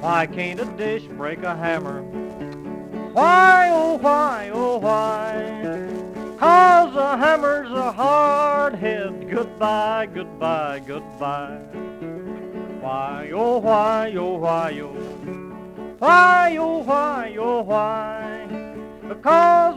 Why can't a dish break a hammer? Why, oh why, oh why? 'Cause a hammer's a hard head. Goodbye, goodbye, goodbye. Why, oh why, oh why, oh. Why, oh why, oh why? Because,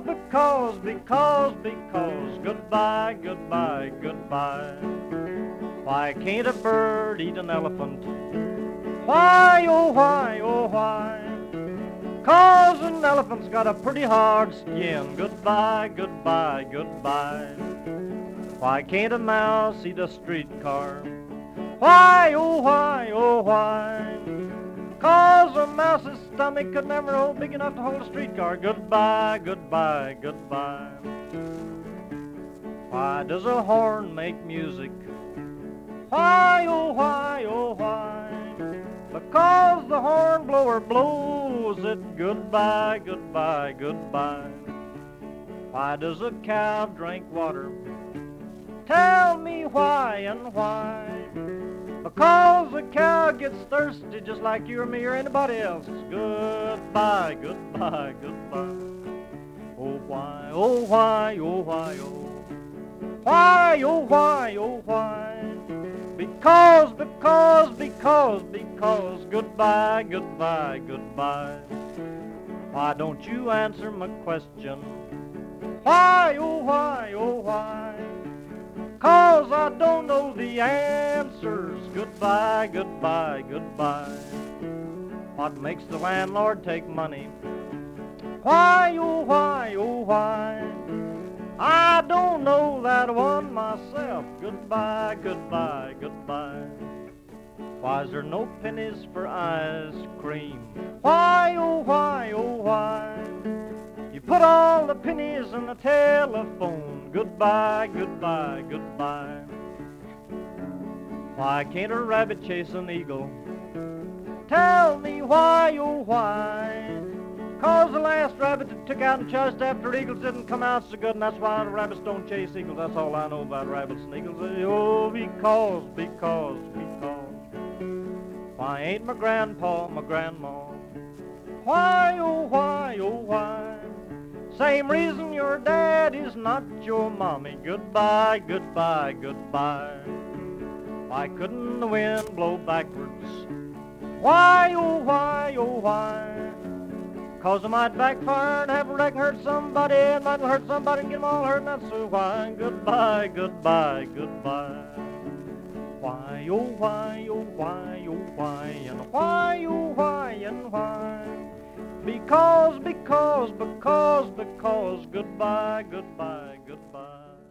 goodbye, goodbye, goodbye. Why can't a bird eat an elephant? Why, oh why, oh why? 'Cause an elephant's got a pretty hard skin. Goodbye, goodbye, goodbye. Why can't a mouse eat a streetcar? Why, oh why, oh why? 'Cause a mouse's stomach could never hold big enough to hold a streetcar. Goodbye, goodbye, goodbye. Why does a horn make music? Why, oh why, oh why? Because the horn blower blows it. Goodbye, goodbye, goodbye. Why does a cow drink water? Tell me why and why? Because the cow gets thirsty just like you or me or anybody else. Goodbye, goodbye, goodbye. Oh why, oh why, oh why, oh. Why, oh why, oh why? Because, goodbye, goodbye, goodbye. Why don't you answer my question? Why, oh why, oh why? 'Cause I don't know the answers. Goodbye, goodbye, goodbye. What makes the landlord take money? Why, oh why, oh why? I don't know that one myself. Goodbye, goodbye, goodbye. Why's there no pennies for ice cream? Why, oh why, oh why? You put all the pennies in the telephone. Goodbye, goodbye, goodbye. Why can't a rabbit chase an eagle? Tell me why, oh why? 'Cause the last rabbit that took out and chased after eagles didn't come out so good, and that's why the rabbits don't chase eagles. That's all I know about rabbits and eagles. Oh, because. Why ain't my grandpa, my grandma? Why, oh why, oh why? Same reason your dad is not your mommy. Goodbye, goodbye, goodbye. Why couldn't the wind blow backwards? Why, oh why, oh why? 'Cause it might backfire and have a wreck and hurt somebody, and might hurt somebody and get them all hurt, and that's so why. Goodbye, goodbye, goodbye. Why, oh why, oh why, oh why, and why, oh why, and why? Because, goodbye, goodbye, goodbye.